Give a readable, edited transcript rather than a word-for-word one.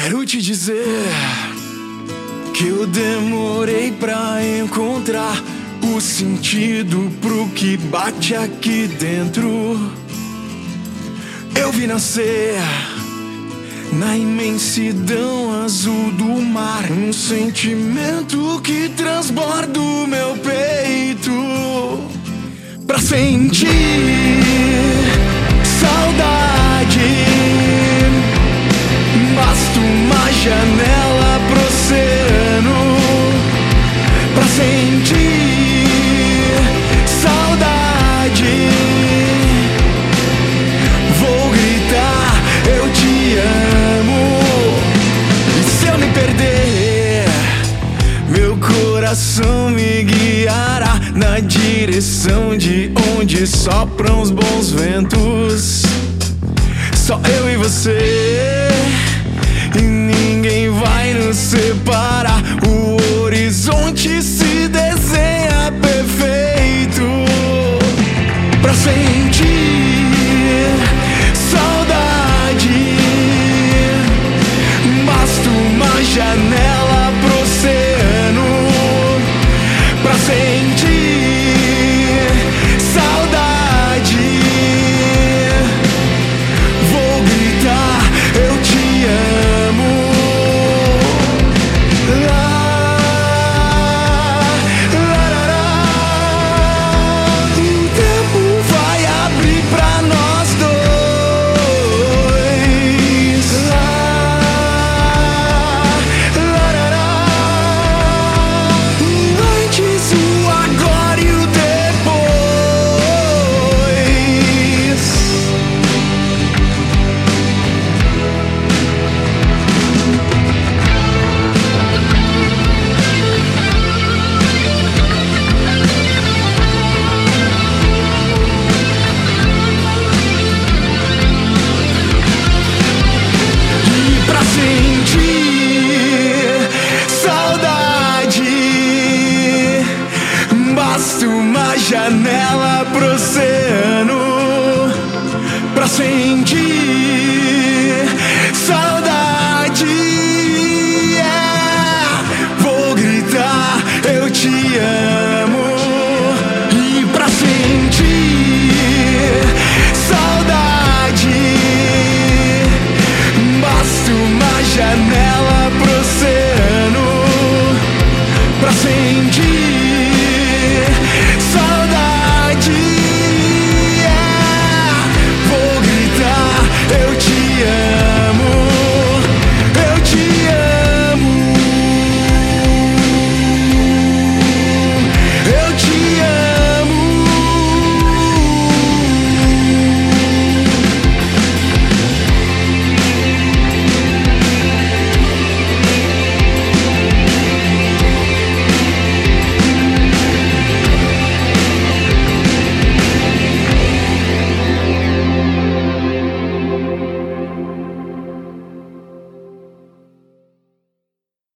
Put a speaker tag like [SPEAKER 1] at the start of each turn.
[SPEAKER 1] Quero te dizer que eu demorei pra encontrar o sentido pro que bate aqui dentro. Eu vi nascer na imensidão azul do mar um sentimento que transborda o meu peito pra sentir saudade. Basta uma janela pro oceano pra sentir saudade. Vou gritar, eu te amo. E se eu me perder, meu coração me guiará na direção de onde sopram os bons ventos. Só eu e você, e ninguém vai nos separar. O horizonte se desenha perfeito pra sentir saudade. Basta uma janela pro oceano pra sentir saudade. Vou gritar, eu te amo. O tempo vai abrir pra nós dois. Antes, o agora e o depois. E pra sentir saudade, basta uma janela pro oceano pra sentir saudade.